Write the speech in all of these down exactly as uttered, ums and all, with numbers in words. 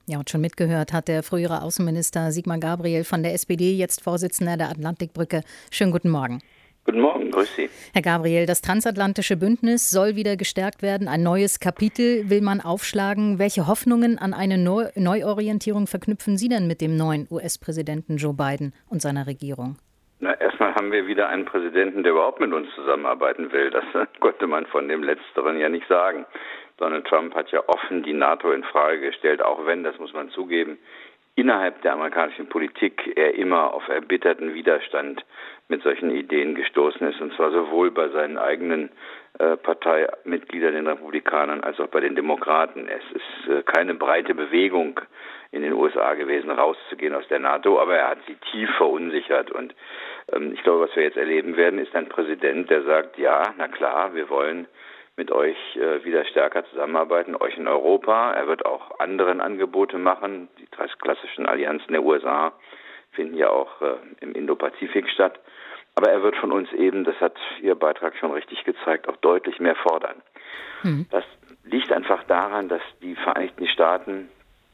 Ja, und schon mitgehört hat der frühere Außenminister Sigmar Gabriel von der S P D, jetzt Vorsitzender der Atlantikbrücke. Schönen guten Morgen. Guten Morgen, grüß Sie. Herr Gabriel, das transatlantische Bündnis soll wieder gestärkt werden. Ein neues Kapitel will man aufschlagen. Welche Hoffnungen an eine Neu- Neuorientierung verknüpfen Sie denn mit dem neuen U S-Präsidenten Joe Biden und seiner Regierung? Na, erstmal haben wir wieder einen Präsidenten, der überhaupt mit uns zusammenarbeiten will. Das konnte man von dem Letzteren ja nicht sagen. Donald Trump hat ja offen die NATO in Frage gestellt, auch wenn, das muss man zugeben, innerhalb der amerikanischen Politik er immer auf erbitterten Widerstand mit solchen Ideen gestoßen ist, und zwar sowohl bei seinen eigenen äh, Parteimitgliedern, den Republikanern, als auch bei den Demokraten. Es ist äh, keine breite Bewegung in den U S A gewesen, rauszugehen aus der NATO, aber er hat sie tief verunsichert. Und ähm, ich glaube, was wir jetzt erleben werden, ist ein Präsident, der sagt, ja, na klar, wir wollen mit euch äh, wieder stärker zusammenarbeiten, euch in Europa. Er wird auch anderen Angebote machen. Die drei klassischen Allianzen der U S A finden ja auch äh, im Indo-Pazifik statt. Aber er wird von uns eben, das hat Ihr Beitrag schon richtig gezeigt, auch deutlich mehr fordern. Mhm. Das liegt einfach daran, dass die Vereinigten Staaten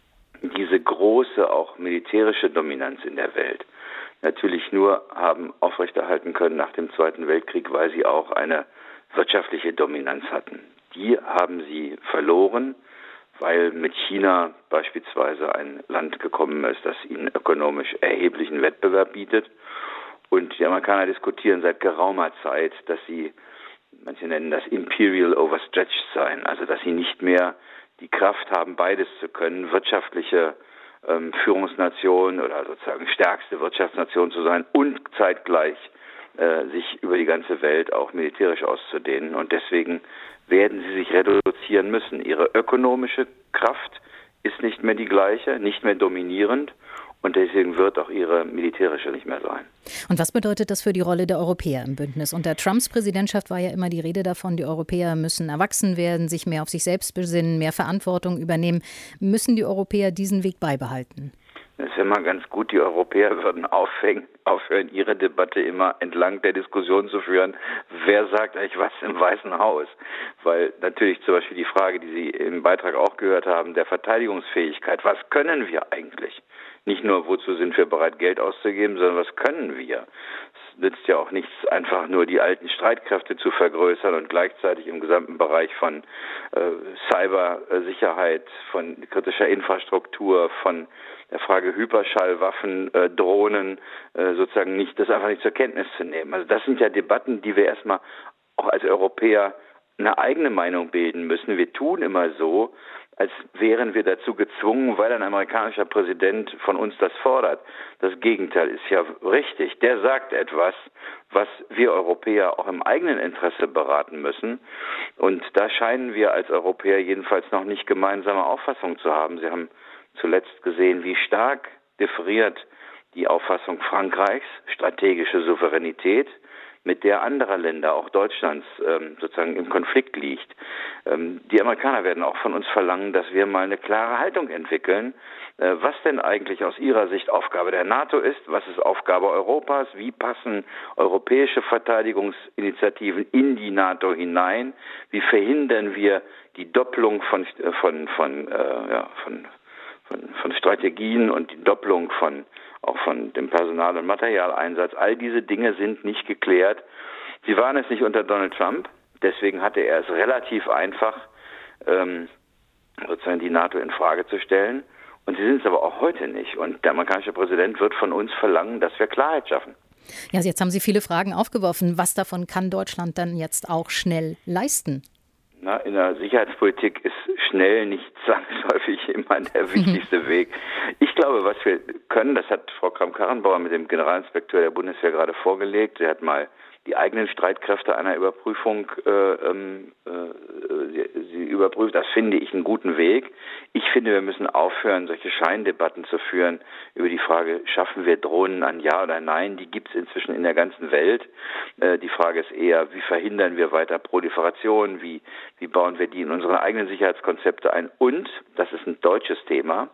diese große, auch militärische Dominanz in der Welt natürlich nur haben aufrechterhalten können nach dem Zweiten Weltkrieg, weil sie auch eine wirtschaftliche Dominanz hatten. Die haben sie verloren, weil mit China beispielsweise ein Land gekommen ist, das ihnen ökonomisch erheblichen Wettbewerb bietet. Und die Amerikaner diskutieren seit geraumer Zeit, dass sie, manche nennen das Imperial Overstretched sein, also dass sie nicht mehr die Kraft haben, beides zu können, wirtschaftliche ähm, Führungsnation oder sozusagen stärkste Wirtschaftsnation zu sein und zeitgleich äh, sich über die ganze Welt auch militärisch auszudehnen. Und deswegen werden sie sich reduzieren müssen. Ihre ökonomische Kraft ist nicht mehr die gleiche, nicht mehr dominierend. Und deswegen wird auch ihre militärische nicht mehr sein. Und was bedeutet das für die Rolle der Europäer im Bündnis? Unter Trumps Präsidentschaft war ja immer die Rede davon, die Europäer müssen erwachsen werden, sich mehr auf sich selbst besinnen, mehr Verantwortung übernehmen. Müssen die Europäer diesen Weg beibehalten? Es ist immer ganz gut, die Europäer würden aufhängen, aufhören, ihre Debatte immer entlang der Diskussion zu führen, wer sagt eigentlich was im Weißen Haus. Weil natürlich zum Beispiel die Frage, die Sie im Beitrag auch gehört haben, der Verteidigungsfähigkeit, was können wir eigentlich? Nicht nur, wozu sind wir bereit, Geld auszugeben, sondern was können wir? Es nützt ja auch nichts, einfach nur die alten Streitkräfte zu vergrößern und gleichzeitig im gesamten Bereich von äh, Cybersicherheit, von kritischer Infrastruktur, von der Frage Hyperschallwaffen, äh, Drohnen, äh, sozusagen nicht, das einfach nicht zur Kenntnis zu nehmen. Also das sind ja Debatten, die wir erstmal auch als Europäer eine eigene Meinung bilden müssen. Wir tun immer so, als wären wir dazu gezwungen, weil ein amerikanischer Präsident von uns das fordert. Das Gegenteil ist ja richtig. Der sagt etwas, was wir Europäer auch im eigenen Interesse beraten müssen. Und da scheinen wir als Europäer jedenfalls noch nicht gemeinsame Auffassung zu haben. Sie haben zuletzt gesehen, wie stark differiert die Auffassung Frankreichs, strategische Souveränität, mit der anderer Länder, auch Deutschlands, ähm, sozusagen im Konflikt liegt. Ähm, die Amerikaner werden auch von uns verlangen, dass wir mal eine klare Haltung entwickeln, äh, was denn eigentlich aus ihrer Sicht Aufgabe der NATO ist, was ist Aufgabe Europas, wie passen europäische Verteidigungsinitiativen in die NATO hinein, wie verhindern wir die Doppelung von, von, von, äh, ja, von Von, von Strategien und die Doppelung von auch von dem Personal- und Materialeinsatz. All diese Dinge sind nicht geklärt. Sie waren es nicht unter Donald Trump. Deswegen hatte er es relativ einfach, ähm, sozusagen die NATO in Frage zu stellen. Und sie sind es aber auch heute nicht. Und der amerikanische Präsident wird von uns verlangen, dass wir Klarheit schaffen. Ja, jetzt haben Sie viele Fragen aufgeworfen. Was davon kann Deutschland dann jetzt auch schnell leisten? Na, in der Sicherheitspolitik ist schnell nicht zwangsläufig immer der wichtigste Weg. Ich glaube, was wir können, das hat Frau Kramp-Karrenbauer mit dem Generalinspekteur der Bundeswehr gerade vorgelegt. Sie hat mal die eigenen Streitkräfte einer Überprüfung äh, äh, sie, sie überprüft. Das finde ich einen guten Weg. Ich finde, wir müssen aufhören, solche Scheindebatten zu führen über die Frage, schaffen wir Drohnen an Ja oder Nein? Die gibt es inzwischen in der ganzen Welt. Äh, die Frage ist eher, wie verhindern wir weiter Proliferation? Wie, wie bauen wir die in unsere eigenen Sicherheitskonzepte ein? Und, das ist ein deutsches Thema,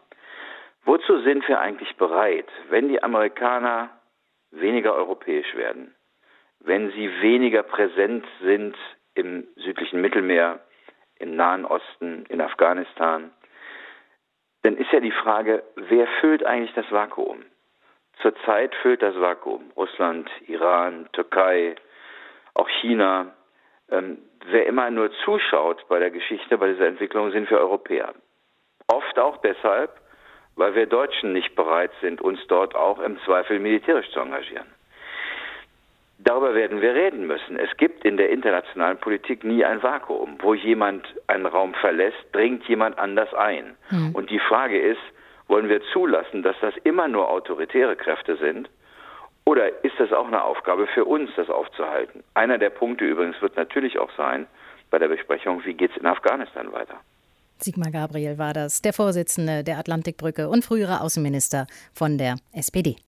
wozu sind wir eigentlich bereit, wenn die Amerikaner weniger europäisch werden? Wenn sie weniger präsent sind im südlichen Mittelmeer, im Nahen Osten, in Afghanistan, dann ist ja die Frage, wer füllt eigentlich das Vakuum? Zurzeit füllt das Vakuum Russland, Iran, Türkei, auch China. Ähm, wer immer nur zuschaut bei der Geschichte, bei dieser Entwicklung, sind wir Europäer. Oft auch deshalb, weil wir Deutschen nicht bereit sind, uns dort auch im Zweifel militärisch zu engagieren. Darüber werden wir reden müssen. Es gibt in der internationalen Politik nie ein Vakuum. Wo jemand einen Raum verlässt, dringt jemand anders ein. Mhm. Und die Frage ist, wollen wir zulassen, dass das immer nur autoritäre Kräfte sind? Oder ist das auch eine Aufgabe für uns, das aufzuhalten? Einer der Punkte übrigens wird natürlich auch sein, bei der Besprechung, wie geht es in Afghanistan weiter? Sigmar Gabriel war das, der Vorsitzende der Atlantikbrücke und frühere Außenminister von der S P D.